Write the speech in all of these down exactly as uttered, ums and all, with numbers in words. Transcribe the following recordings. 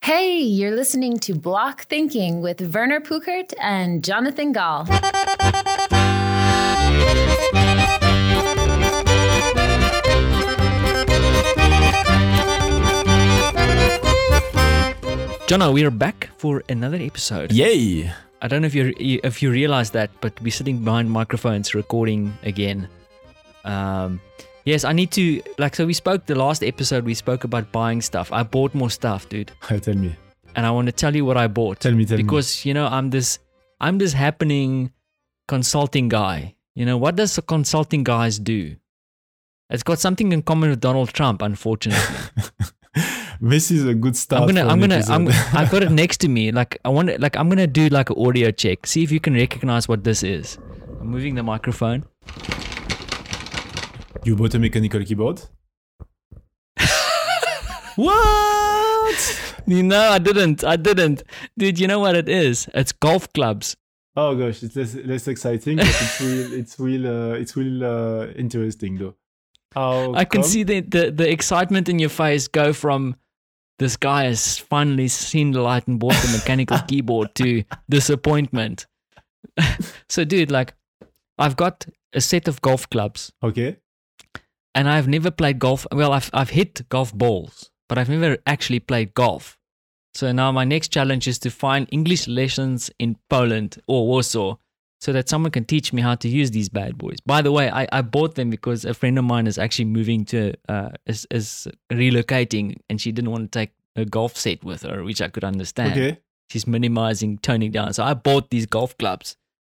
Hey, you're listening to Block Thinking with Werner Pukert and Jonathan Gall. Jono, we are back for another episode. Yay! I don't know if you if you realize that, but we're sitting behind microphones recording again. Um, yes, I need to, like, so we spoke, the last episode we spoke about buying stuff. I bought more stuff, dude. Tell me. And I want to tell you what I bought. Tell me, tell me. Because, you know, I'm this, I'm this happening consulting guy. You know, what does the consulting guys do? It's got something in common with Donald Trump, unfortunately. This is a good start. I'm gonna, for I'm an gonna, episode. I'm, I've got it next to me. Like, I want, like, I'm gonna do like an audio check. See if you can recognize what this is. I'm moving the microphone. You bought a mechanical keyboard? What? You know, I didn't. I didn't, dude. You know what it is? It's golf clubs. Oh gosh, it's less, less exciting, but it's real. It's real. Uh, it's real uh, interesting though. How I can come? see the, the the excitement in your face go from this guy has finally seen the light and bought the mechanical keyboard to disappointment. So, dude, like, I've got a set of golf clubs, Okay. and I've never played golf. Well, I've I've hit golf balls, but I've never actually played golf. So now my next challenge is to find English lessons in Poland or Warsaw, so that someone can teach me how to use these bad boys. By the way, I, I bought them because a friend of mine is actually moving to, uh, is, is relocating, and she didn't want to take a golf set with her, which I could understand. Okay. She's minimizing, toning down. So I bought these golf clubs.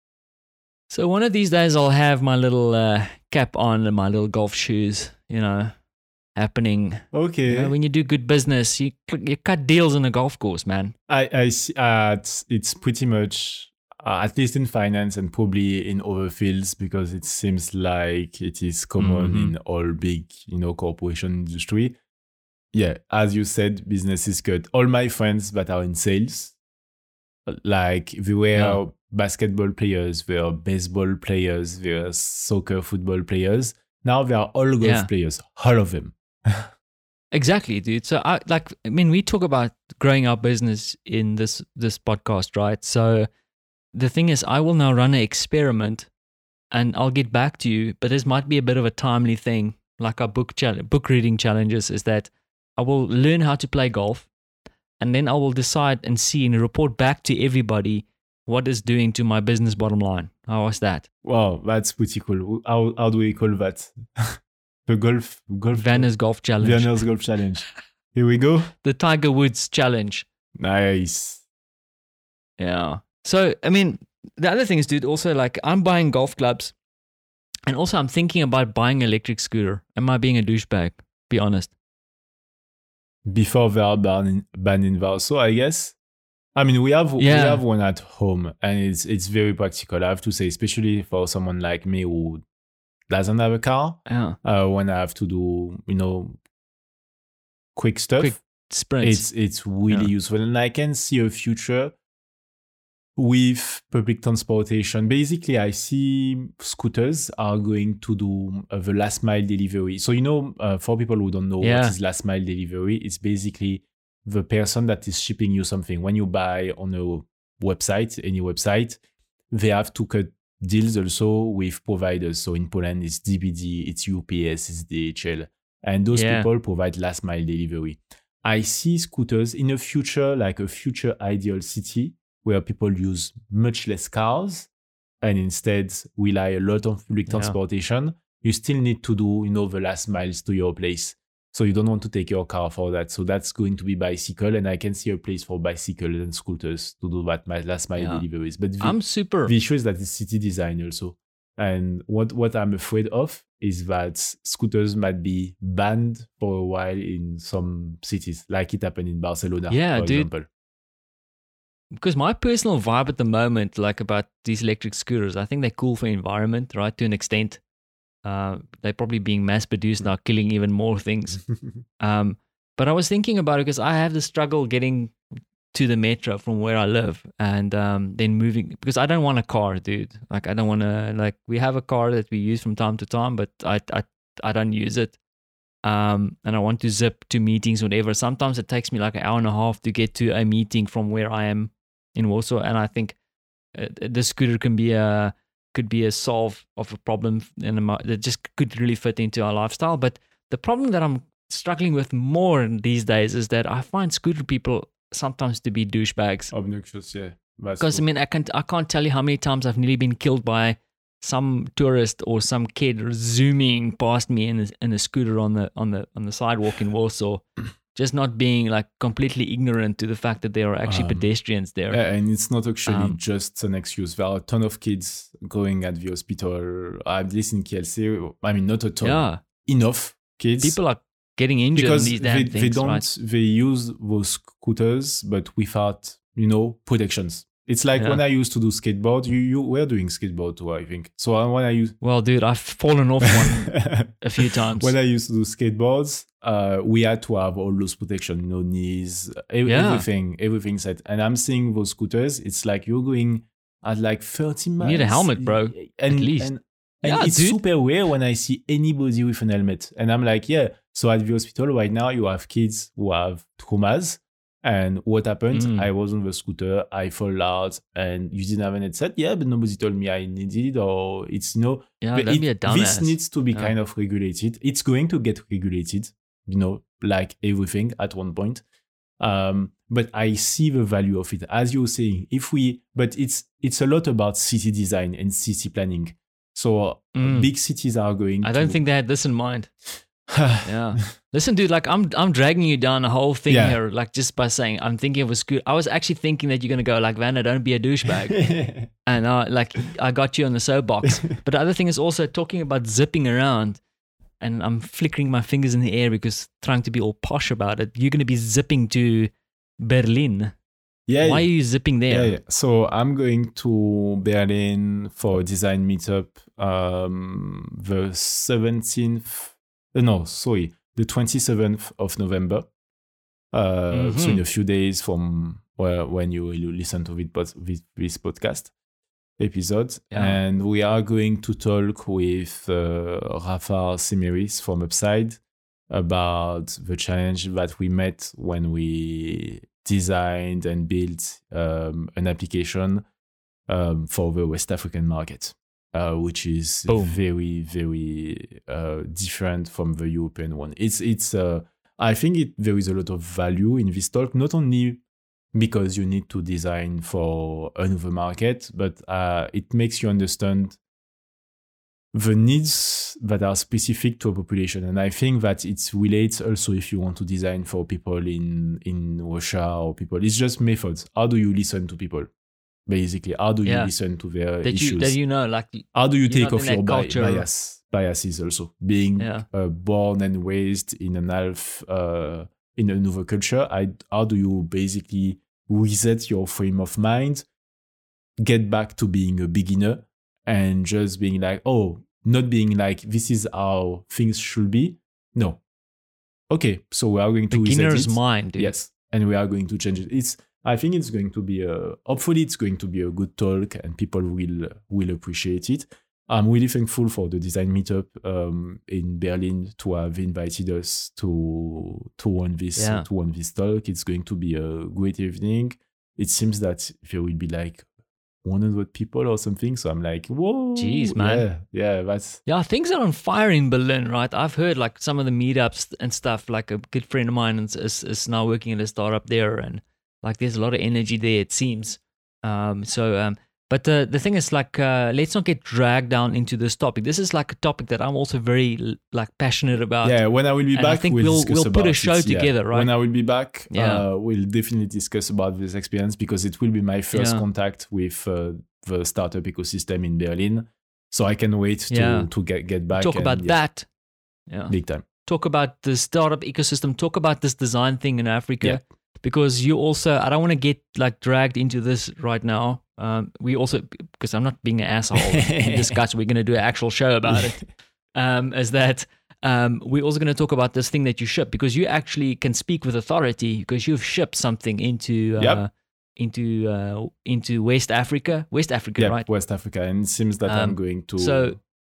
So one of these days I'll have my little uh, cap on and my little golf shoes, you know, happening. Okay. You know, when you do good business, you, you cut deals on a golf course, man. I I see. Uh, it's, it's pretty much. Uh, at least in finance and probably in other fields, because it seems like it is common Mhm. in all big, you know, corporation industry. Yeah, as you said, business is cut. All my friends that are in sales, like they were Yeah. basketball players, they were baseball players, they were soccer, football players. Now they are all golf Yeah. players, all of them. Exactly, dude. So I like I mean we talk about growing our business in this this podcast, right? So the thing is I will now run an experiment and I'll get back to you, but this might be a bit of a timely thing, like our book challenge, book reading challenges, is that I will learn how to play golf, and then I will decide and see and report back to everybody what is doing to my business bottom line. How was that? Wow, that's pretty cool. How, how do we call that? The golf, golf, Vanna's Golf Challenge. Vanna's Golf Challenge. Here we go. The Tiger Woods Challenge. Nice. Yeah. So, I mean, the other thing is, dude, also like I'm buying golf clubs, and also I'm thinking about buying an electric scooter. Am I being a douchebag? Be honest. Before they are banned in, banned in Warsaw, I guess. I mean, we have we Yeah. have one at home, and it's it's very practical. I have to say, especially for someone like me who doesn't have a car. Yeah. Uh, when I have to do, you know, quick stuff, Quick sprints. it's it's really Yeah. useful, and I can see a future with public transportation. Basically, I see scooters are going to do uh, the last mile delivery. So, you know, uh, for people who don't know Yeah. what is last mile delivery, it's basically the person that is shipping you something. When you buy on a website, any website, they have to cut deals also with providers. So in Poland, it's D B D, it's U P S, it's D H L. And those Yeah. people provide last mile delivery. I see scooters in a future, like a future ideal city, where people use much less cars and instead rely a lot on public Yeah. transportation. You still need to do, you know, the last miles to your place. So you don't want to take your car for that. So that's going to be bicycle, and I can see a place for bicycles and scooters to do that my last mile Yeah. deliveries. But the, I'm super. the issue is that it's city design also. And what, what I'm afraid of is that scooters might be banned for a while in some cities, like it happened in Barcelona, Yeah, for dude. example. Because my personal vibe at the moment, like about these electric scooters, I think they're cool for environment, right? To an extent. Uh, they're probably being mass produced now, killing even more things. Um, but I was thinking about it because I have the struggle getting to the metro from where I live, and um, then moving, because I don't want a car, dude. Like I don't want to, like we have a car that we use from time to time, but I, I, I don't use it. um, and I want to zip to meetings, whatever. Sometimes it takes me like an hour and a half to get to a meeting from where I am in Warsaw, and I think uh, the scooter can be a could be a solve of a problem and that just could really fit into our lifestyle. But the problem that I'm struggling with more these days is that I find scooter people sometimes to be douchebags. Obnoxious, yeah. Because I mean, I can't I can't tell you how many times I've nearly been killed by some tourist or some kid zooming past me in a, in a scooter on the on the on the sidewalk in Warsaw, just not being like completely ignorant to the fact that there are actually um, pedestrians there. Yeah, and it's not actually Um, just an excuse. There are a ton of kids going at the hospital. At least in K L C, I mean, not a ton, Yeah, enough kids. people are getting injured because in these damn they, things, they don't right? they use those scooters but without, you know, protections. It's like Yeah. when I used to do skateboard, you you were doing skateboard too, I think. So uh, when I used Well, dude, I've fallen off one a few times. when I used to do skateboards, uh, we had to have all those protection, you know, knees, ev- Yeah. everything, everything set. And I'm seeing those scooters. It's like you're going at like thirty miles. need a helmet, bro, And, at least. And, and Yeah, it's dude. super rare when I see anybody with an helmet. And I'm like, yeah. So at the hospital right now, you have kids who have traumas. And what happened? Mm. I was on the scooter, I fall out, and you didn't have an headset. Yeah, but nobody told me I needed it, or it's, you know, yeah, but don't it- be a dumbass. this needs to be Yeah. kind of regulated. It's going to get regulated, you know, like everything at one point. Um, but I see the value of it, as you're saying. If we, but it's it's a lot about city design and city planning. So Mm. big cities are going. I don't to, think they had this in mind. Yeah. Listen, dude, like I'm I'm dragging you down a whole thing Yeah. here, like just by saying I'm thinking of a scooter. I was actually thinking that you're gonna go like, Vanna, don't be a douchebag. And uh, like I got you on the soapbox. But the other thing is also talking about zipping around, and I'm flickering my fingers in the air because trying to be all posh about it. You're gonna be zipping to Berlin. yeah. Why are you zipping there? Yeah, yeah. So I'm going to Berlin for a design meetup um, the seventeenth, uh, no, sorry, the twenty-seventh of November. Uh, So Mhm. in a few days from well, when you will listen to this, pod- this, this podcast episode. Yeah. And we are going to talk with uh, Rafa Semeris from Upside about the challenge that we met when we designed and built um, an application um, for the West African market, uh, which is Boom. very, very uh, different from the European one. It's, it's. Uh, I think it, there is a lot of value in this talk, not only because you need to design for another market, but uh, it makes you understand the needs that are specific to a population. And I think that it relates also if you want to design for people in, in Russia or people. It's just methods. How do you listen to people? Basically, how do you Yeah. listen to their That issues? you that you know, like How do you you're take not off in that your bi- culture. bias? Biases also. Being Yeah. uh, born and raised in an half, uh, in another culture, I, how do you basically reset your frame of mind, get back to being a beginner and just being like, oh, not being like, this is how things should be. No. Okay, so we are going to reset beginner's it. mind, dude. Yes, and we are going to change it. It's. I think it's going to be a. Hopefully, it's going to be a good talk, and people will will appreciate it. I'm really thankful for the design meetup um, in Berlin to have invited us to to run this Yeah. to run this talk. It's going to be a great evening. It seems that there will be like one hundred people or something. So I'm like, whoa, Jeez, man. Yeah, yeah, that's Yeah, things are on fire in Berlin, right? I've heard like some of the meetups and stuff. Like a good friend of mine is, is, is now working at a startup there, and like there's a lot of energy there, it seems. Um, so, um, but the the thing is, like, uh, let's not get dragged down into this topic. This is like a topic that I'm also very like passionate about. yeah. When I will be and I back, think we'll, we'll- discuss we'll put a about show it, yeah. together, right? When I will be back, Yeah. uh, we'll definitely discuss about this experience because it will be my first Yeah. contact with uh, the startup ecosystem in Berlin. So I can wait to Yeah. to get get back. Talk and, about yeah, that. Yeah. big time. Talk about the startup ecosystem. Talk about this design thing in Africa. Yeah. Because you also, I don't want to get like dragged into this right now. Um, we also, because I'm not being an asshole in this guts, we're going to do an actual show about it. Um, is that um, we're also going to talk about this thing that you ship because you actually can speak with authority because you've shipped something into uh, Yep. into uh, into West Africa, West Africa, Yeah, right? West Africa, and it seems that I'm Um, going to. so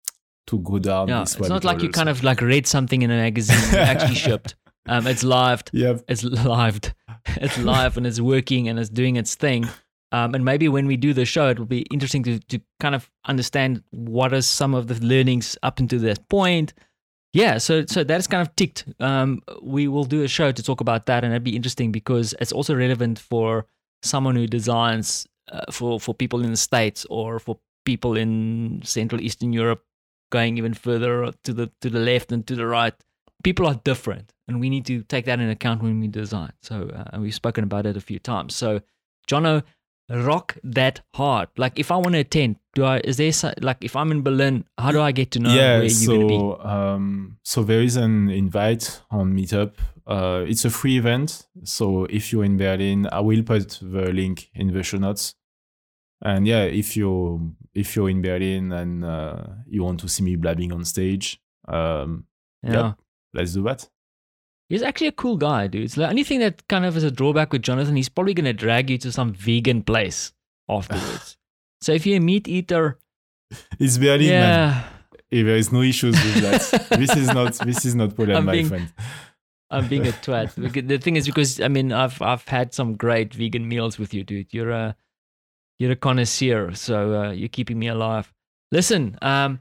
to go down Yeah, this it's not rabbit like you hole kind also. of like read something in a magazine, you actually shipped. Um, it's live, Yeah, it's lived, it's live, and it's working and it's doing its thing. Um, and maybe when we do the show, it will be interesting to to kind of understand what are some of the learnings up until that point. Yeah, so so that is kind of ticked. Um, we will do a show to talk about that, and it'd be interesting because it's also relevant for someone who designs uh, for for people in the States or for people in Central Eastern Europe, going even further to the to the left and to the right. People are different, and we need to take that into account when we design. So uh, we've spoken about it a few times. So, Jono, rock that hard. Like, if I want to attend, do I? Is there so- like if I'm in Berlin, how do I get to know yeah. where you're going to be? So um, so there is an invite on Meetup. Uh, it's a free event. So if you're in Berlin, I will put the link in the show notes. And yeah, if you're if you're in Berlin and uh, you want to see me blabbing on stage, um, Yeah. yep, let's do that. He's actually a cool guy, dude. It's the only thing that kind of is a drawback with Jonathan, he's probably going to drag you to some vegan place afterwards. So if you're a meat eater, It's Berlin, man. yeah, If there is no issues with that. this is not this is not problem, I'm my being- friend. I'm being a twat. Because- The thing is, because I mean, I've I've had some great vegan meals with you, dude. You're a you're a connoisseur, so uh, you're keeping me alive. Listen, um,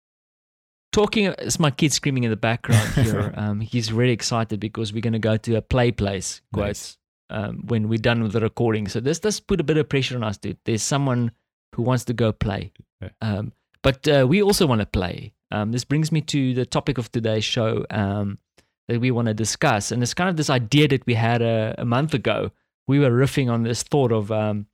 talking. It's my kid screaming in the background here. um, he's really excited because we're going to go to a play place. Quotes. Um, when we're done with the recording. So this does put a bit of pressure on us, dude. There's someone who wants to go play. Yeah. Um, but uh, we also want to play. Um, this brings me to the topic of today's show um, that we want to discuss. And it's kind of this idea that we had a, a month ago. We were riffing on this thought of, um,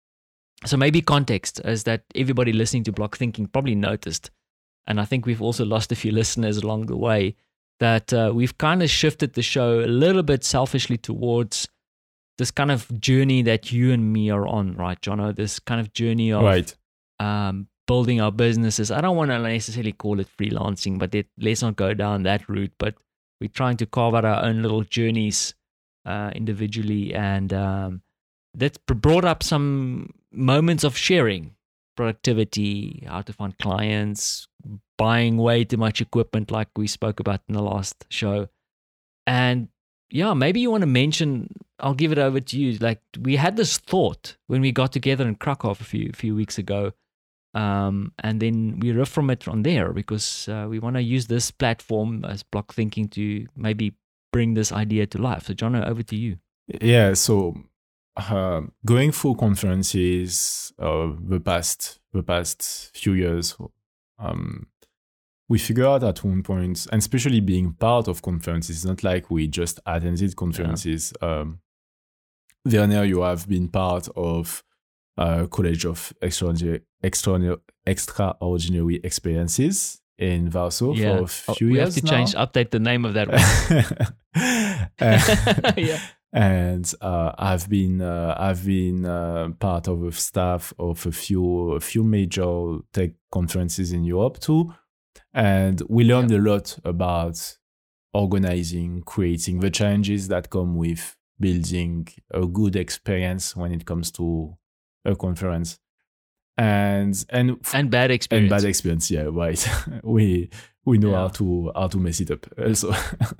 so maybe context is that everybody listening to Block Thinking probably noticed, and I think we've also lost a few listeners along the way, that uh, we've kind of shifted the show a little bit selfishly towards this kind of journey that you and me are on, right, Jono? This kind of journey of Right. um, building our businesses. I don't want to necessarily call it freelancing, but it, let's not go down that route. But we're trying to carve out our own little journeys uh, individually, and um, that brought up some moments of sharing, productivity, how to find clients, buying way too much equipment, like we spoke about in the last show, and yeah, maybe you want to mention. I'll give it over to you. Like, we had this thought when we got together in Krakow a few few weeks ago, um, and then we riff from it from there because uh, we want to use this platform as Block Thinking to maybe bring this idea to life. So, Jono, over to you. Yeah, so uh, going through conferences uh, the past the past few years, um, we figured out at one point, and especially being part of conferences, it's not like we just attended conferences. Yeah. Um, Werner, you have been part of a College of Extraordinary, Extraordinary, Extraordinary Experiences in Warsaw Yeah. for a few we years have to now. change, update the name of that one. uh, Yeah. And uh, I've been uh, I've been uh, part of the staff of a few a few major tech conferences in Europe too, and we learned Yeah. a lot about organizing, creating the challenges that come with building a good experience when it comes to a conference, and and And bad experience. and bad experience. Yeah, right. we we know Yeah. how to how to mess it up also,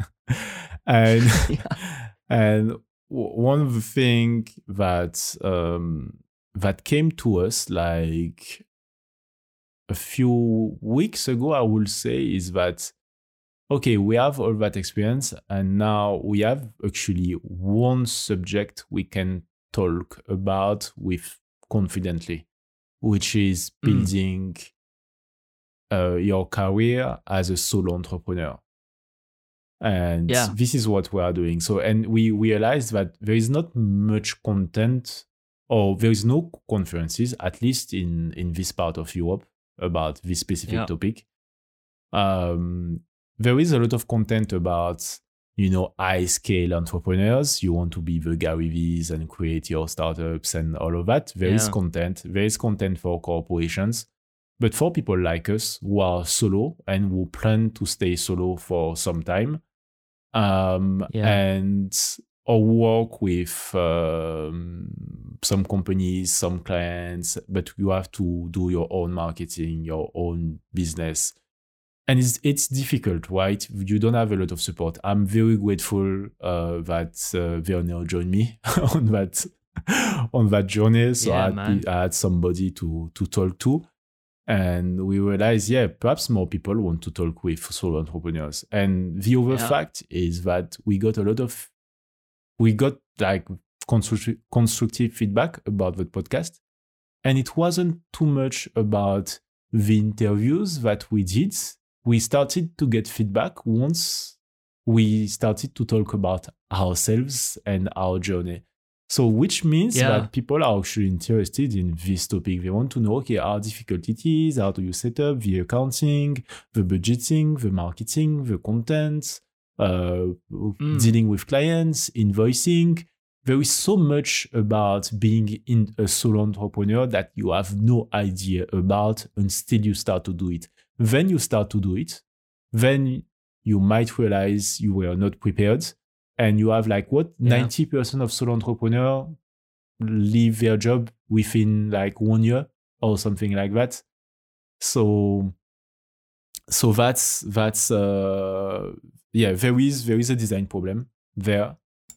and. Yeah. And w- one of the things that um, that came to us like a few weeks ago, I will say, is that okay, we have all that experience, and now we have actually one subject we can talk about with confidently, which is Mm. building uh, your career as a solo entrepreneur. And Yeah. this is what we are doing. So, and we realized that there is not much content, or there is no conferences, at least in, in this part of Europe, about this specific Yeah. topic. Um, there is a lot of content about, you know, high scale entrepreneurs. You want to be the Gary V's and create your startups and all of that. There is Yeah. content. There is content for corporations. But for people like us who are solo and who plan to stay solo for some time, um, Yeah. and or work with um, some companies, some clients, but you have to do your own marketing, your own business. and it's it's difficult, right? You don't have a lot of support. I'm very grateful uh, that uh, Werner joined me on that on that journey. So Yeah, I, had, man. I had somebody to to talk to, and we realized, yeah, perhaps more people want to talk with solo entrepreneurs. And the other Yeah. fact is that we got a lot of we got like constructive constructive feedback about the podcast, and it wasn't too much about the interviews that we did. We started to get feedback once we started to talk about ourselves and our journey. So, which means Yeah. that people are actually interested in this topic. They want to know, okay, how difficult it is, how do you set up the accounting, the budgeting, the marketing, the content, uh, Mm. dealing with clients, invoicing. There is so much about being in a solo entrepreneur that you have no idea about until you start to do it. Then you start to do it. Then you might realize you were not prepared. And you have like what? Yeah. ninety percent of solo entrepreneurs leave their job within like one year or something like that. So, so that's, that's, uh, yeah, there is, there is a design problem there.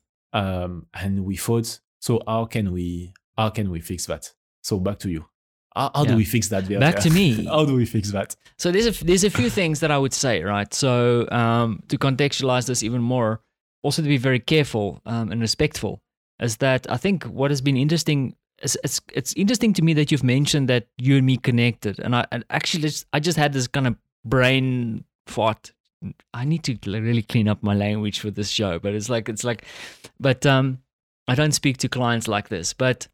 Um, and we thought, so how can we, how can we fix that? So back to you. How, how Yeah. do we fix that? Werner? Back to me. How do we fix that? So there's a there's a few things that I would say, right? So um, to contextualize this even more, also to be very careful um, and respectful, is that I think what has been interesting. Is, it's it's interesting to me that you've mentioned that you and me connected, and I and actually just, I just had this kind of brain fart. I need to really clean up my language for this show, but it's like it's like, but um, I don't speak to clients like this, but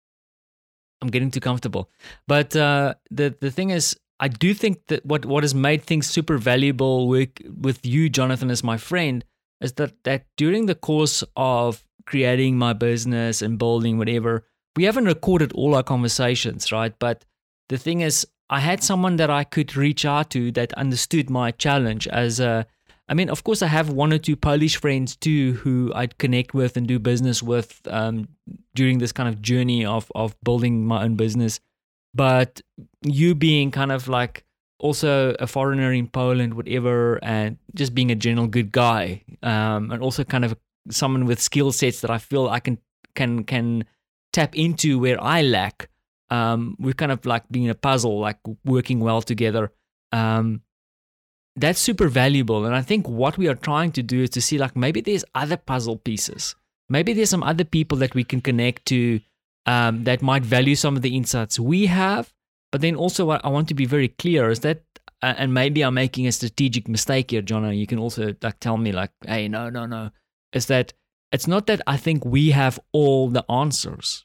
I'm getting too comfortable. But uh, the the thing is, I do think that what, what has made things super valuable with with you, Jonathan, as my friend, is that that during the course of creating my business and building whatever, we haven't recorded all our conversations, right? But the thing is, I had someone that I could reach out to that understood my challenge as a. I mean, of course, I have one or two Polish friends too who I'd connect with and do business with um, during this kind of journey of of building my own business. But you being kind of like also a foreigner in Poland, whatever, and just being a general good guy, um, and also kind of someone with skill sets that I feel I can can can tap into where I lack. Um, we're kind of like being a puzzle, like working well together. Um, That's super valuable. And I think what we are trying to do is to see like maybe there's other puzzle pieces. Maybe there's some other people that we can connect to um, that might value some of the insights we have. But then also what I want to be very clear is that, uh, and maybe I'm making a strategic mistake here, Jono, you can also like tell me like, hey, no, no, no. Is that it's not that I think we have all the answers.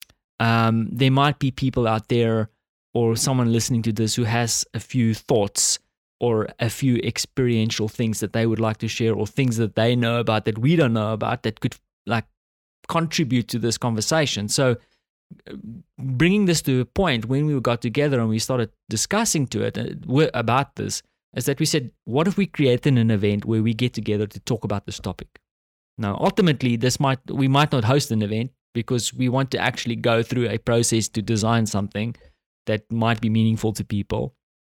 Um, there might be people out there or someone listening to this who has a few thoughts or a few experiential things that they would like to share, or things that they know about that we don't know about that could like contribute to this conversation. So bringing this to a point when we got together and we started discussing to it uh, about this is that we said, what if we created an event where we get together to talk about this topic? Now, ultimately, this might we might not host an event because we want to actually go through a process to design something that might be meaningful to people.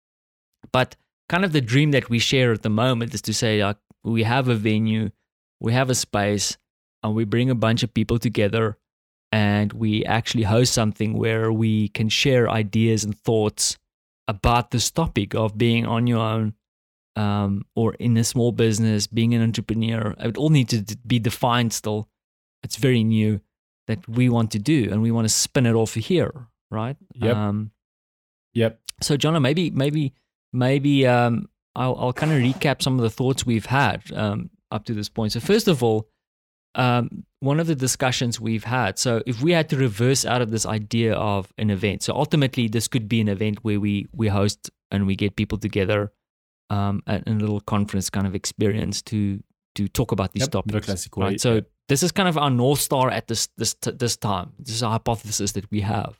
But kind of the dream that we share at the moment is to say, like, we have a venue, we have a space, and we bring a bunch of people together and we actually host something where we can share ideas and thoughts about this topic of being on your own um, or in a small business, being an entrepreneur. It all needs to be defined still. It's very new that we want to do, and we want to spin it off here, right? Yep. Um, Yep. So, Jono, maybe, maybe, maybe um, I'll, I'll kind of recap some of the thoughts we've had um, up to this point. So, first of all, um, one of the discussions we've had. So, if we had to reverse out of this idea of an event, so ultimately this could be an event where we we host and we get people together um, at a little conference kind of experience to to talk about these Yep, the topics. classic right? way, So, yeah. this is kind of our North Star at this this this time. This is a hypothesis that we have.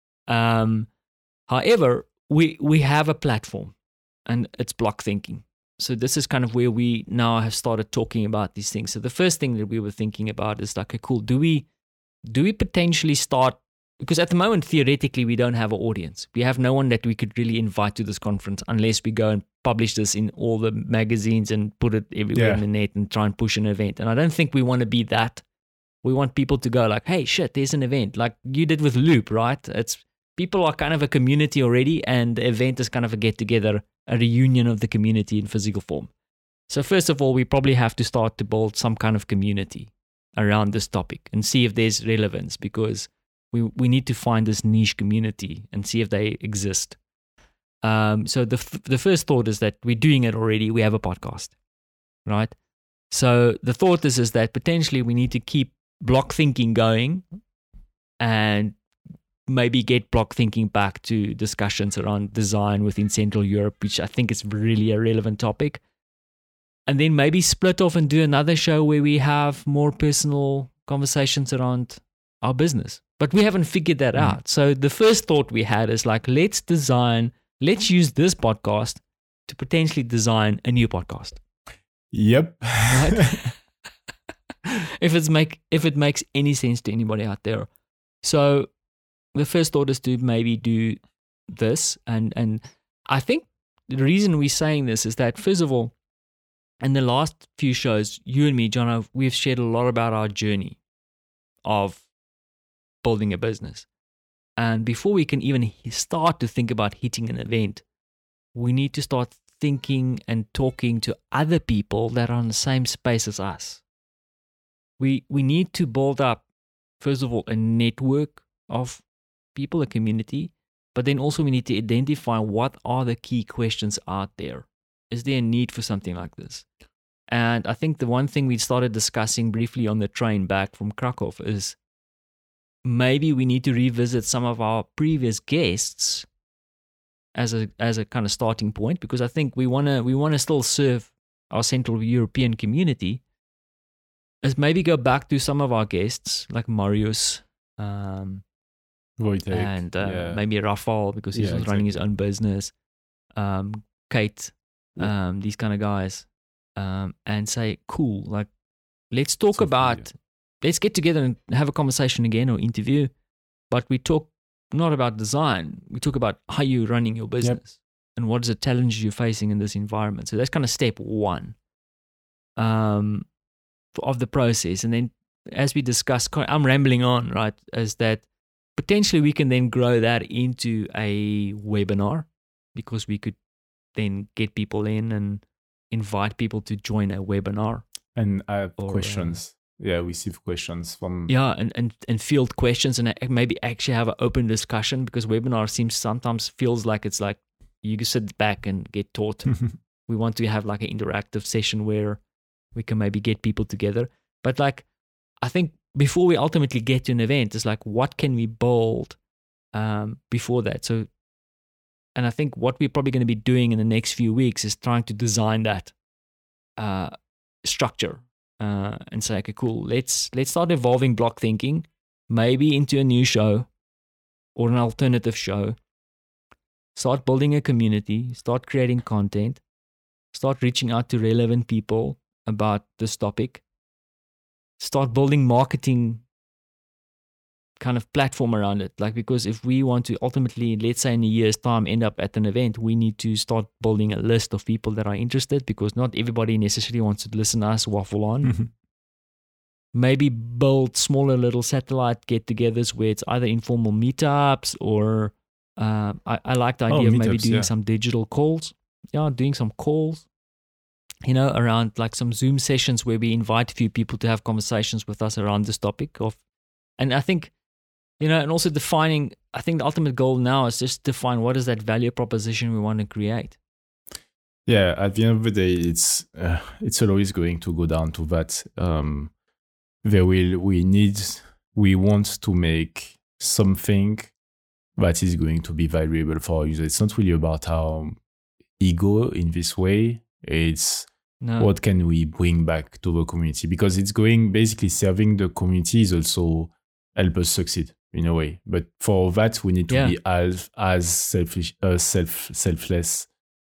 Um, however, we we have a platform, and it's block thinking. So this is kind of where we now have started talking about these things. So the first thing that we were thinking about is like, okay, cool. Do we do we potentially start because at the moment, theoretically, we don't have an audience. We have no one that we could really invite to this conference unless we go and publish this in all the magazines and put it everywhere Yeah. on the net and try and push an event. And I don't think we want to be that. We want people to go like, hey, shit, there's an event. Like you did with Loop, right? It's people are kind of a community already, and the event is kind of a get-together, a reunion of the community in physical form. So first of all, we probably have to start to build some kind of community around this topic and see if there's relevance, because we we need to find this niche community and see if they exist. Um, so the f- the first thought is that we're doing it already. We have a podcast, right? So the thought is is that potentially we need to keep block thinking going, and maybe get block thinking back to discussions around design within Central Europe, which I think is really a relevant topic. And then maybe split off and do another show where we have more personal conversations around our business. But we haven't figured that mm. out. So the first thought we had is like, let's design, let's use this podcast to potentially design a new podcast. Yep. Right? if it's make if it makes any sense to anybody out there. So the first thought is to maybe do this. And and I think the reason we're saying this is that, first of all, in the last few shows, you and me, John, we've shared a lot about our journey of building a business. And before we can even start to think about hitting an event, we need to start thinking and talking to other people that are in the same space as us. We we need to build up, first of all, a network of people, a community, but then also we need to identify what are the key questions out there. Is there a need for something like this? And I think the one thing we started discussing briefly on the train back from Krakow is maybe we need to revisit some of our previous guests as a as a kind of starting point, because I think we wanna we wanna still serve our Central European community. Is maybe go back to some of our guests like Marius, um, Wojtek, and uh, yeah. maybe Rafal, because he's Yeah, running his exactly. own business. Um, Kate, Yeah. um, these kind of guys, um, and say, cool, like let's talk So, about, yeah. let's get together and have a conversation again or interview, but we talk not about design. We talk about how you're running your business and what is the challenges you're facing in this environment. So that's kind of step one. Um. Of the process. And then as we discuss, I'm rambling on, right, is that potentially we can then grow that into a webinar, because we could then get people in and invite people to join a webinar. And I have Or, questions. yeah, receive questions from. Yeah, and, and, and field questions, and maybe actually have an open discussion, because webinar seems sometimes feels like it's like you can sit back and get taught. We want to have like an interactive session where we can maybe get people together. But like, I think before we ultimately get to an event, it's like, what can we build um, before that? So, and I think what we're probably going to be doing in the next few weeks is trying to design that uh, structure uh, and say, okay, cool, let's let's start evolving block thinking, maybe into a new show or an alternative show. Start building a community, start creating content, start reaching out to relevant people about this topic, start building marketing kind of platform around it. Like, because if we want to ultimately, let's say in a year's time, end up at an event, we need to start building a list of people that are interested, because not everybody necessarily wants to listen to us waffle on. Mm-hmm. Maybe build smaller little satellite get-togethers where it's either informal meetups or uh, I, I like the idea Oh, of maybe meetups, doing yeah. some digital calls. Yeah, doing some calls. You know, around like some Zoom sessions where we invite a few people to have conversations with us around this topic of, and I think, you know, and also defining, I think the ultimate goal now is just define what is that value proposition we want to create. Yeah, at the end of the day, it's uh, it's always going to go down to that. Um, there will we need we want to make something that is going to be valuable for our users. It's not really about our ego in this way. It's No. what can we bring back to the community, because it's going basically serving the community is also help us succeed in a way. But for that, we need to Yeah. be as as selfish, uh, self selfless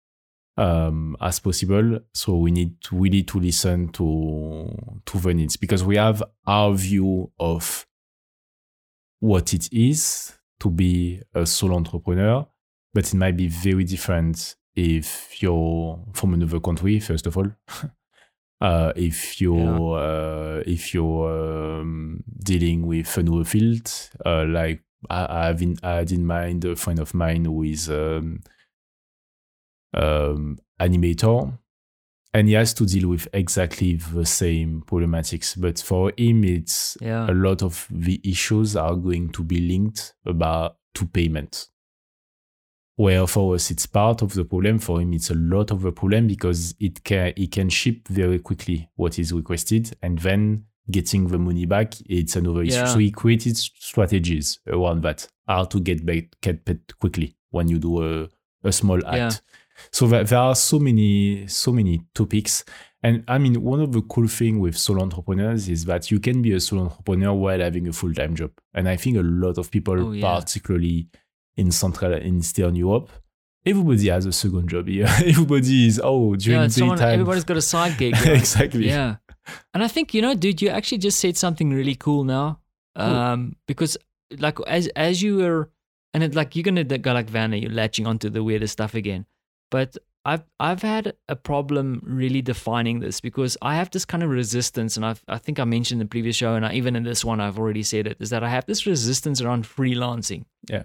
um, as possible. So we need to really to listen to to the needs, because we have our view of what it is to be a solo entrepreneur, but it might be very different if you're from another country, first of all. uh, if you're yeah. uh, if you're um, dealing with another field, uh, like I, I have in, I had in mind a friend of mine who is um, um, animator, and he has to deal with exactly the same problematics. But for him, it's yeah. a lot of the issues are going to be linked about to payment. Where for us, it's part of the problem. For him, it's a lot of the problem because it can he can ship very quickly what is requested, and then getting the money back, it's another issue. Yeah. So he created strategies around that, how to get back get paid quickly when you do a, a small act. Yeah. So there are so many, so many topics. And I mean, one of the cool things with solo entrepreneurs is that you can be a solo entrepreneur while having a full-time job. And I think a lot of people, oh, yeah. particularly in Central and Eastern Europe, everybody has a second job here. Everybody is, oh, during yeah, daytime. Someone, everybody's got a side gig. Right? Exactly. Yeah. And I think, you know, dude, you actually just said something really cool now. Um, cool. Because like as as you were, and it, like you're going to go like Vanna, you're latching onto the weirdest stuff again. But I've I've had a problem really defining this because I have this kind of resistance, and I've, I think I mentioned in the previous show, and I, even in this one I've already said it, is that I have this resistance around freelancing. Yeah.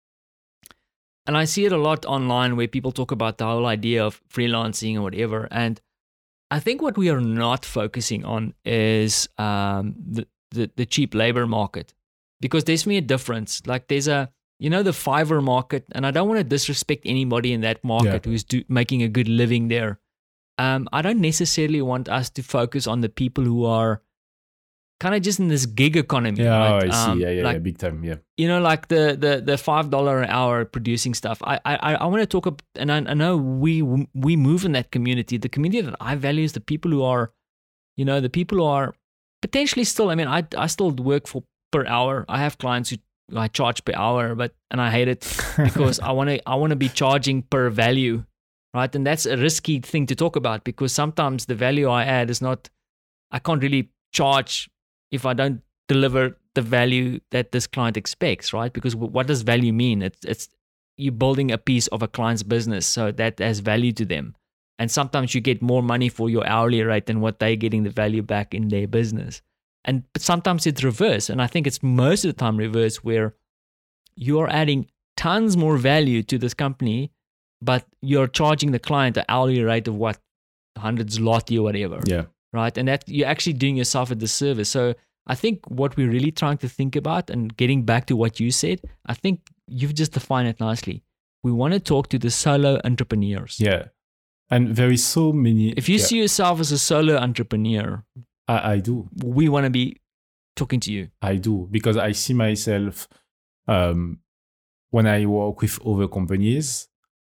And I see it a lot online where people talk about the whole idea of freelancing or whatever. And I think what we are not focusing on is um, the, the the cheap labor market, because there's for me a difference. Like there's a You know, the Fiverr market, and I don't want to disrespect anybody in that market yeah. who's do, making a good living there. Um, I don't necessarily want us to focus on the people who are kind of just in this gig economy. Yeah, right? oh, I see. Um, yeah, yeah, like, yeah, big time. Yeah. You know, like the the the five dollar an hour producing stuff. I I I want to talk about, and I, I know we we move in that community. The community that I value is the people who are, you know, the people who are potentially still. I mean, I I still work for per hour. I have clients who I charge per hour, but and I hate it because I want to I want to be charging per value, right? And that's a risky thing to talk about because sometimes the value I add is not, I can't really charge if I don't deliver the value that this client expects, right? Because what does value mean? It's it's you building a piece of a client's business, so that has value to them. And sometimes you get more money for your hourly rate than what they're getting the value back in their business. And but sometimes it's reverse, and I think it's most of the time reverse, where you're adding tons more value to this company, but you're charging the client an hourly rate of what, hundreds zloty or whatever. Yeah. Right, and that you're actually doing yourself a disservice. So I think what we're really trying to think about, and getting back to what you said, I think you've just defined it nicely. We want to talk to the solo entrepreneurs. Yeah, and there is so many. If you yeah. see yourself as a solo entrepreneur, I, I do. We want to be talking to you. I do, because I see myself um, when I work with other companies,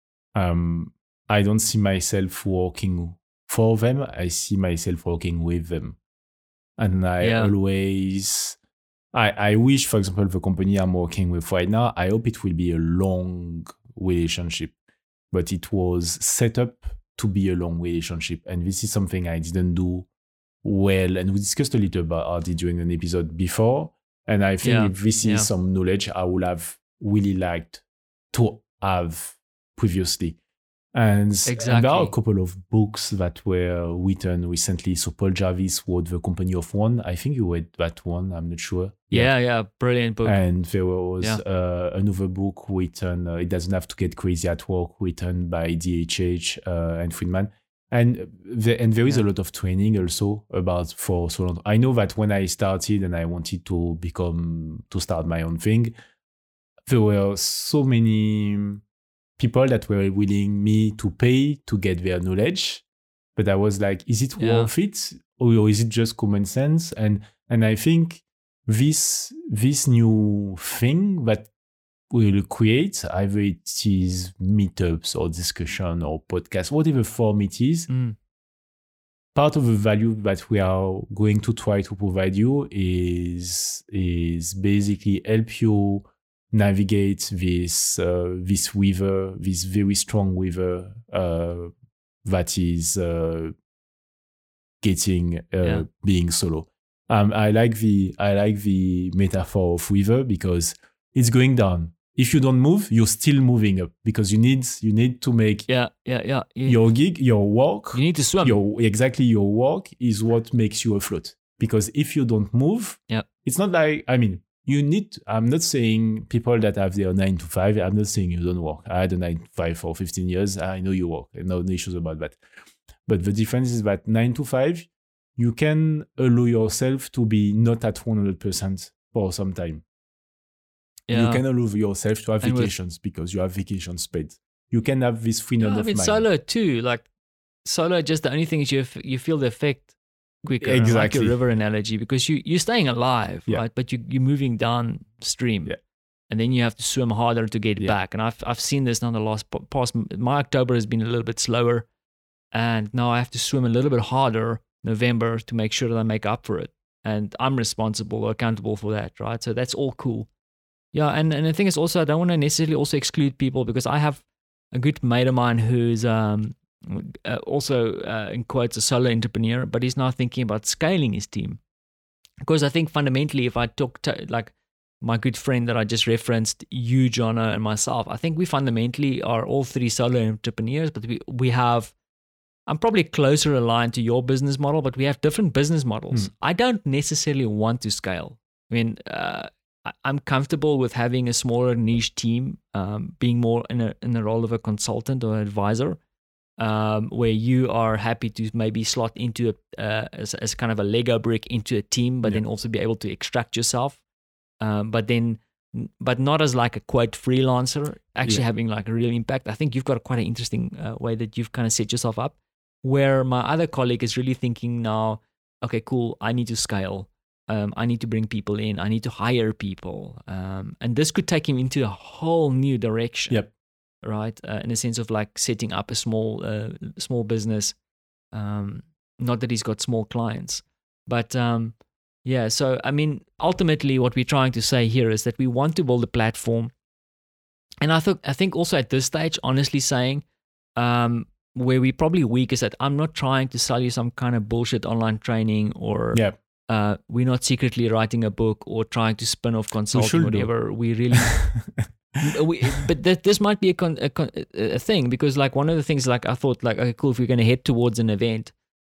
um, I don't see myself working for them. I see myself working with them. And I yeah. always, I, I wish, for example, the company I'm working with right now, I hope it will be a long relationship, but it was set up to be a long relationship. And this is something I didn't do well, and we discussed a little about it during an episode before, and I think yeah, if this is yeah. some knowledge I would have really liked to have previously. And, exactly. and there are a couple of books that were written recently. So Paul Jarvis wrote The Company of One. I think you read that one, I'm not sure. Yeah, yeah, yeah, brilliant book. And there was yeah. uh, another book written, uh, It Doesn't Have to Get Crazy at Work, written by D H H uh, and Friedman. And the, and there is yeah. a lot of training also about for solo. I know that when I started and I wanted to become to start my own thing, there were so many people that were willing me to pay to get their knowledge, but I was like, is it yeah. worth it, or is it just common sense? And and I think this this new thing that will create, either it is meetups or discussion or podcast, whatever form it is, mm. part of the value that we are going to try to provide you is is basically help you navigate this uh, this river, this very strong river uh, that is uh, getting uh, yeah. being solo. Um, I like the I like the metaphor of river because it's going down. If you don't move, you're still moving up because you need you need to make Yeah, yeah, yeah. You, your gig, your work. you need to swim. Your exactly your work is what makes you afloat. Because if you don't move, Yeah. it's not like I mean you need. I'm not saying people that have their nine to five. I'm not saying you don't work. I had a nine to five for fifteen years. I know you work. No issues about that. But the difference is that nine to five, you can allow yourself to be not at one hundred percent for some time. Yeah. You can allow yourself to have And with- vacations because you have vacations paid. You can have this freedom Yeah, I of mean, mind. solo too. Like solo, just the only thing is you f- you feel the effect quicker. I like Exactly. your river analogy because you you're staying alive, Yeah. right? But you you're moving downstream, Yeah. and then you have to swim harder to get Yeah. back. And I've I've seen this now. The last p- past my October has been a little bit slower, and now I have to swim a little bit harder November to make sure that I make up for it. And I'm responsible or accountable for that, right? So that's all cool. Yeah, and, and the thing is also I don't want to necessarily also exclude people because I have a good mate of mine who's um, uh, also uh, in quotes a solo entrepreneur, but he's now thinking about scaling his team. Because I think fundamentally, if I talk to like my good friend that I just referenced, you, Jono, and myself, I think we fundamentally are all three solo entrepreneurs, but we we have. I'm probably closer aligned to your business model, but we have different business models. Mm. I don't necessarily want to scale. I mean, uh, I- I'm comfortable with having a smaller niche team, um, being more in a in the role of a consultant or advisor, um, where you are happy to maybe slot into a uh, as, as kind of a Lego brick into a team, but Yeah. then also be able to extract yourself. Um, but then, but not as like a quote freelancer, actually Yeah. having like a real impact. I think you've got quite an interesting uh, way that you've kind of set yourself up. Where my other colleague is really thinking now, okay, cool, I need to scale. Um, I need to bring people in. I need to hire people. Um, and this could take him into a whole new direction. Yep. Right. Uh, in a sense of like setting up a small, uh, small business. Um, not that he's got small clients, but um, yeah. So, I mean, ultimately what we're trying to say here is that we want to build a platform. And I think, I think also at this stage, honestly saying, um, where we probably weak is that I'm not trying to sell you some kind of bullshit online training or Yeah. uh, we're not secretly writing a book or trying to spin off consulting, should do. whatever. We really, we, but th- this might be a, con- a, con- a thing because like one of the things like I thought like, okay, cool, if we're going to head towards an event,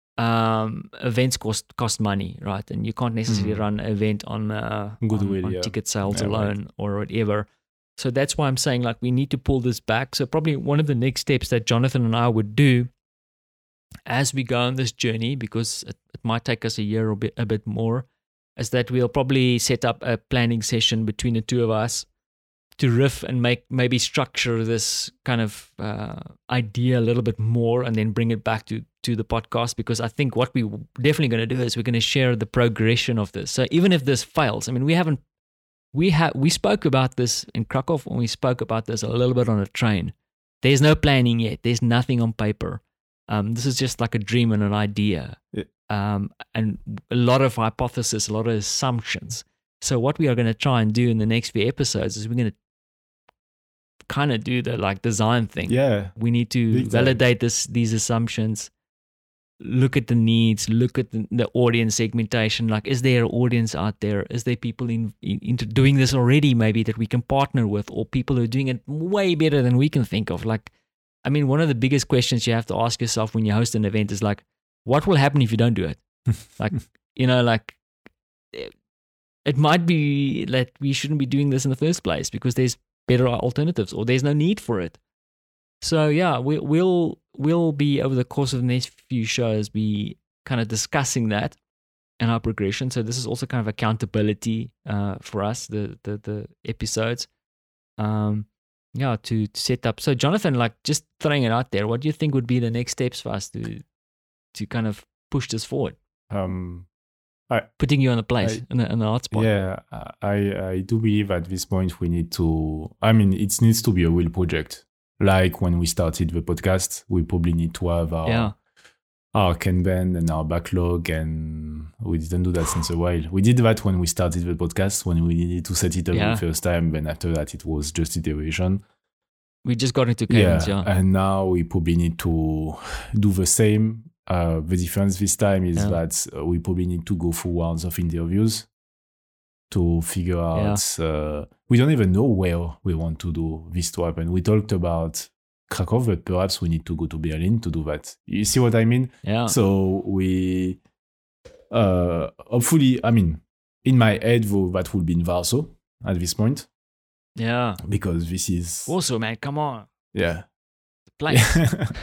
um, events cost cost money, right? And you can't necessarily Mhm. run an event on, uh, Goodwill, on, on yeah. ticket sales Yeah, right. alone or whatever. So that's why I'm saying like we need to pull this back. So probably one of the next steps that Jonathan and I would do as we go on this journey, because it, it might take us a year or a bit, a bit more, is that we'll probably set up a planning session between the two of us to riff and make maybe structure this kind of uh, idea a little bit more and then bring it back to, to the podcast. Because I think what we're definitely going to do is we're going to share the progression of this. So even if this fails, I mean, we haven't We have we spoke about this in Krakow, and we spoke about this a little bit on a train. There's no planning yet. There's nothing on paper. Um, this is just like a dream and an idea, Yeah. um, and a lot of hypothesis, a lot of assumptions. So what we are going to try and do in the next few episodes is we're going to kind of do the like design thing. Yeah. We need to Big time. validate this these assumptions. Look at the needs, look at the, the audience segmentation. Like, is there an audience out there? Is there people in, in, into doing this already, maybe that we can partner with, or people who are doing it way better than we can think of? Like, I mean, one of the biggest questions you have to ask yourself when you host an event is like, what will happen if you don't do it? Like, you know, like it, it might be that we shouldn't be doing this in the first place because there's better alternatives or there's no need for it. So yeah, we, we'll we'll be over the course of the next few shows be kind of discussing that and our progression. So this is also kind of accountability uh, for us, the the the episodes. Um, yeah, to, to set up. So Jonathan, like just throwing it out there, what do you think would be the next steps for us to to kind of push this forward? Um, Putting you on the place I- in the, in the hot spot. yeah, I I do believe at this point we need to. I mean, it needs to be a real project. Like when we started the podcast, we probably need to have our Yeah. our Kanban and our backlog, and we didn't do that since a while. We did that when we started the podcast, when we needed to set it up Yeah. the first time. Then after that, it was just iteration. We just got into cadence, yeah. And now we probably need to do the same Uh, the difference this time is Yeah. that uh, we probably need to go through rounds of interviews to figure out. Uh, we don't even know where we want to do this to happen. We talked about Krakow, but perhaps we need to go to Berlin to do that. You see what I mean? Yeah. So we, uh, hopefully, I mean, in my head, though, that would be in Warsaw at this point, Yeah. because this is, Also, man, come on. yeah. Place.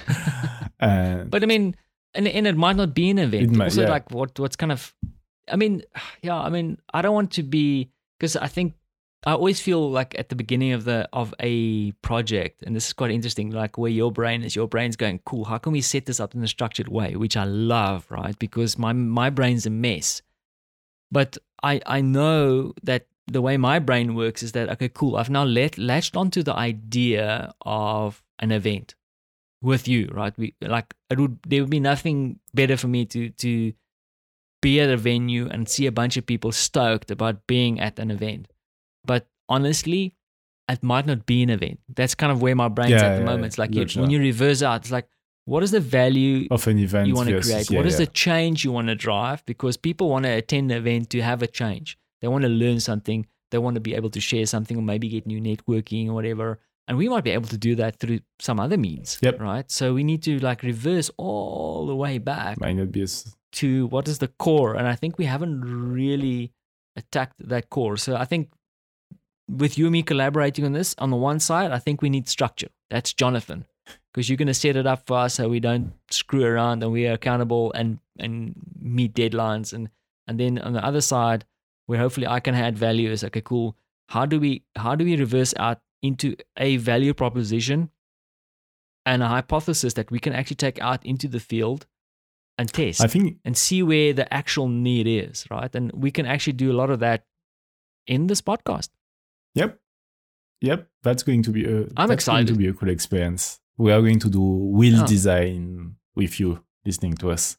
And But I mean, and, and it might not be an event. It might- also, yeah. like what what's kind of, I mean, yeah, I mean, I don't want to be, because I think I always feel like at the beginning of the of a project, and this is quite interesting, like where your brain is, your brain's going, cool, how can we set this up in a structured way, which I love, right? Because my my brain's a mess. But I I know that the way my brain works is that, okay, cool, I've now let, latched onto the idea of an event with you, right? We like it would there would be nothing better for me to to be at a venue and see a bunch of people stoked about being at an event. But honestly, it might not be an event. That's kind of where my brain's Yeah, at the yeah, moment. It's like you, gotcha. when you reverse out, it's like, what is the value of an event you want to versus- create? yeah, What is yeah. the change you want to drive? Because people want to attend an event to have a change. They want to learn something. They want to be able to share something or maybe get new networking or whatever. And we might be able to do that through some other means, Yep. right? So we need to like reverse all the way back Might not be as to what is the core. And I think we haven't really attacked that core. So I think with you and me collaborating on this, on the one side, I think we need structure. That's Jonathan, because you're going to set it up for us so we don't screw around and we are accountable and, and meet deadlines. And, and then on the other side, where hopefully I can add value is, okay, cool. How do we, how do we reverse out into a value proposition and a hypothesis that we can actually take out into the field and test I think and see where the actual need is, right? And we can actually do a lot of that in this podcast. Yep. Yep. That's going to be a I'm that's going excited. to be a cool experience. We are going to do wheel Yeah. design with you listening to us.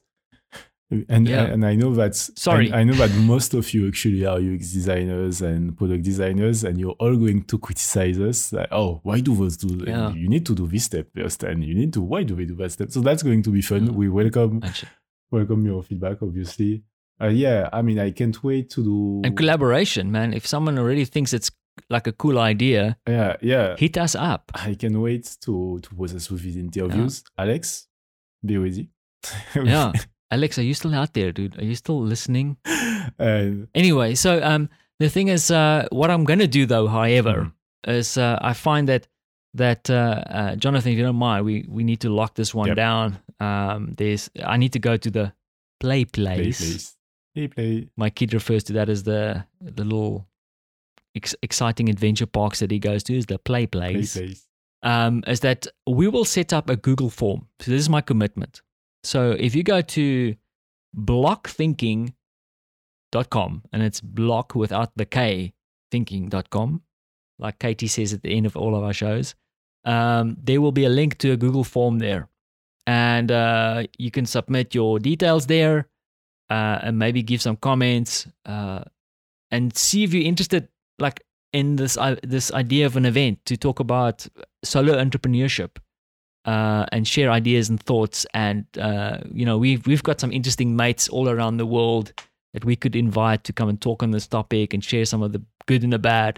And Yeah. and I know that Sorry. I, I know that most of you actually are U X designers and product designers, and you're all going to criticize us. Like, oh, why do those do? Yeah. You need to do this step first, and you need to. Why do we do that step? So that's going to be fun. Yeah. We welcome Actually. welcome your feedback, obviously. Uh, yeah, I mean, I can't wait to do. And collaboration, man. If someone already thinks it's like a cool idea, Yeah, yeah. hit us up. I can wait to to process with these interviews. Alex, be ready. Yeah. Alex, are you still out there, dude? Are you still listening? And Anyway, so um, the thing is, uh, what I'm going to do though, however, is uh, I find that that uh, uh, Jonathan, if you don't mind, we we need to lock this one Yep. down. Um, there's I need to go to the play play, place. please. Hey, play. My kid refers to that as the the little ex- exciting adventure parks that he goes to, is the play Play, place. please. Um, is that we will set up a Google form. So this is my commitment. So if you go to block thinking dot com, and it's block without the K, thinking dot com, like Katie says at the end of all of our shows, um, there will be a link to a Google form there. And uh, you can submit your details there uh, and maybe give some comments uh, and see if you're interested like in this, uh, this idea of an event to talk about solo entrepreneurship. Uh, and share ideas and thoughts, and uh, you know we've we've got some interesting mates all around the world that we could invite to come and talk on this topic and share some of the good and the bad.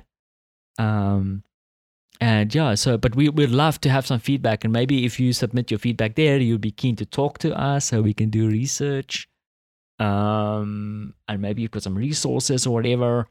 Um, and yeah, so but we would love to have some feedback, and maybe if you submit your feedback there, you'll be keen to talk to us so we can do research. Um, and maybe you've got some resources or whatever.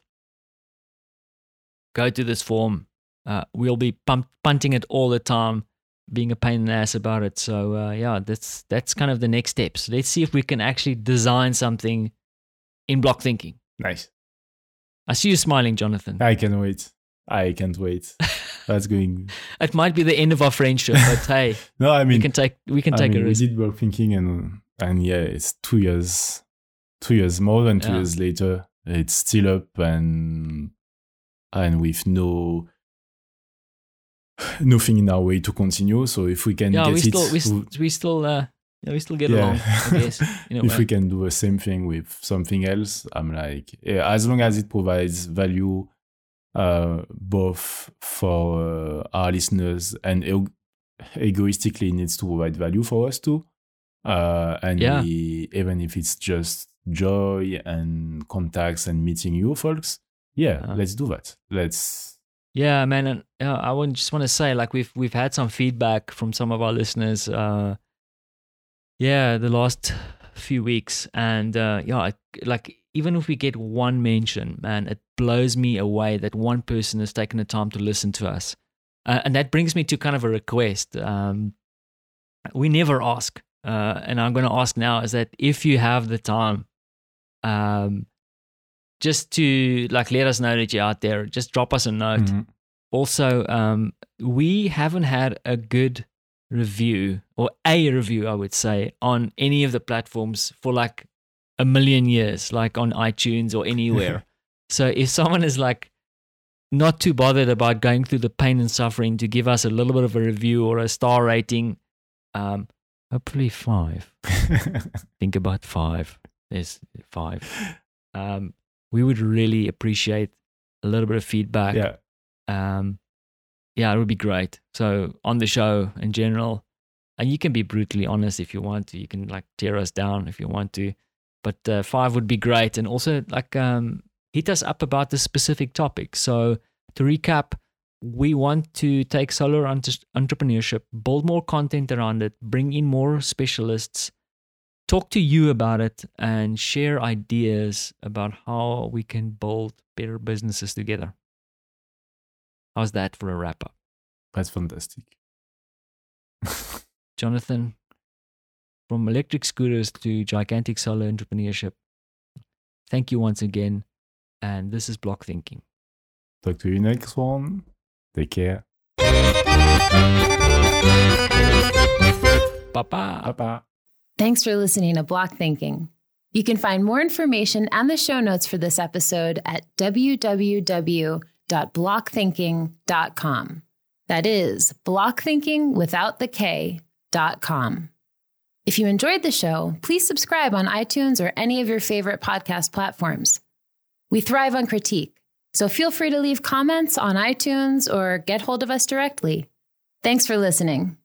Go to this form. Uh, we'll be pump- punting it all the time, being a pain in the ass about it. So uh, yeah, that's that's kind of the next steps. Let's see if we can actually design something in block thinking. Nice. I see you smiling, Jonathan. I can wait. I can't wait. That's going. It might be the end of our friendship, but hey, No, I mean, we can take we can I take mean, a we risk. did work thinking, and and yeah, it's two years, two years more than two Yeah. years later. It's still up, and and with no nothing in our way to continue. So if we can Yeah, get we it, still we, to- s- we still uh, yeah, we still get Yeah. along. I guess. In a if way. we can do the same thing with something else, I'm like, yeah, as long as it provides value, uh, both for uh, our listeners and ego- egoistically needs to provide value for us too. Uh, and Yeah. we, even if it's just joy and contacts and meeting you folks, yeah, Uh. let's do that. Let's. Yeah, man. And uh, I would just want to say, like, we've we've had some feedback from some of our listeners. Uh, yeah, the last few weeks, and uh, yeah, it- like even if we get one mention, man, it blows me away that one person has taken the time to listen to us, uh, and that brings me to kind of a request. Um, we never ask, uh, and I'm going to ask now: is that if you have the time, um, just to like let us know that you're out there, just drop us a note. Mhm. Also, um, we haven't had a good review or a review, I would say, on any of the platforms for like a million years, like on iTunes or anywhere. So if someone is like not too bothered about going through the pain and suffering to give us a little bit of a review or a star rating, um, hopefully five. Think about five. There's five. Um, we would really appreciate a little bit of feedback. Yeah. Um, yeah, it would be great. So on the show in general, and you can be brutally honest if you want to. You can like tear us down if you want to, but uh, five would be great. And also like um, hit us up about the specific topic. So to recap, we want to take solar entre- entrepreneurship, build more content around it, bring in more specialists, talk to you about it, and share ideas about how we can build better businesses together. How's that for a wrap up? That's fantastic. Jonathan, from electric scooters to gigantic solar entrepreneurship, thank you once again. And this is Block Thinking. Talk to you next one. Take care. Bye-bye. Bye-bye. Thanks for listening to Block Thinking. You can find more information and the show notes for this episode at w w w dot block thinking dot com. That is block thinking without the K dot com. If you enjoyed the show, please subscribe on iTunes or any of your favorite podcast platforms. We thrive on critique, so feel free to leave comments on iTunes or get hold of us directly. Thanks for listening.